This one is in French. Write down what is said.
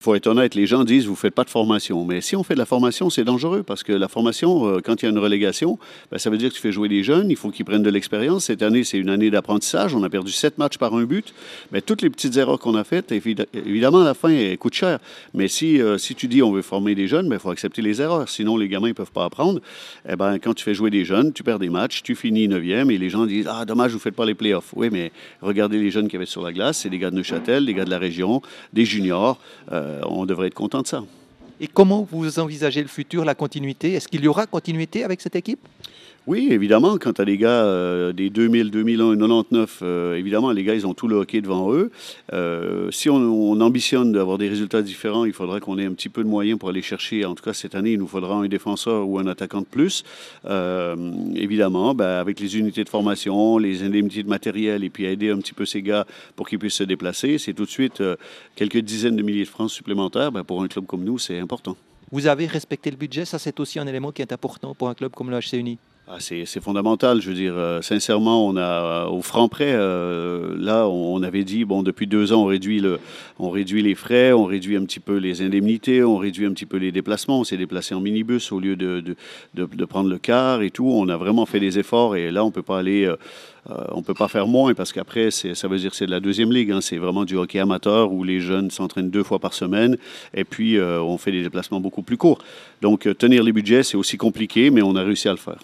Il faut être honnête, les gens disent vous ne faites pas de formation. Mais si on fait de la formation, c'est dangereux parce que la formation, quand il y a une relégation, ben, ça veut dire que tu fais jouer des jeunes, il faut qu'ils prennent de l'expérience. Cette année, c'est une année d'apprentissage. On a perdu 7 matchs par un but. Mais toutes les petites erreurs qu'on a faites, évidemment, à la fin, elles coûtent cher. Mais si tu dis on veut former des jeunes, il faut accepter les erreurs. Sinon, les gamins ne peuvent pas apprendre. Eh ben, quand tu fais jouer des jeunes, tu perds des matchs, tu finis 9e et les gens disent ah, dommage, vous ne faites pas les playoffs. Oui, mais regardez les jeunes qui avaient sur la glace, c'est des gars de Neuchâtel, des gars de la région, des juniors. On devrait être content de ça. Et comment vous envisagez le futur, la continuité? Est-ce qu'il y aura continuité avec cette équipe? Oui, évidemment, quand tu as des gars des 2000, 2001, 99, évidemment, les gars, ils ont tout le hockey devant eux. Si on ambitionne d'avoir des résultats différents, il faudra qu'on ait un petit peu de moyens pour aller chercher. En tout cas, cette année, il nous faudra un défenseur ou un attaquant de plus. Évidemment, ben, avec les unités de formation, les indemnités de matériel et puis aider un petit peu ces gars pour qu'ils puissent se déplacer, c'est tout de suite quelques dizaines de milliers de francs supplémentaires. Ben, pour un club comme nous, c'est important. Vous avez respecté le budget, ça c'est aussi un élément qui est important pour un club comme le HC Uni. Ah, c'est fondamental, je veux dire, sincèrement, on a, au franc près, là, on avait dit, bon, depuis 2 ans, on réduit les frais, on réduit un petit peu les indemnités, on réduit un petit peu les déplacements, on s'est déplacé en minibus au lieu de prendre le car et tout, on a vraiment fait des efforts et là, on peut pas aller, on peut pas faire moins parce qu'après, ça veut dire que c'est de la deuxième ligue, hein, c'est vraiment du hockey amateur où les jeunes s'entraînent 2 fois par semaine et puis on fait des déplacements beaucoup plus courts. Donc, tenir les budgets, c'est aussi compliqué, mais on a réussi à le faire.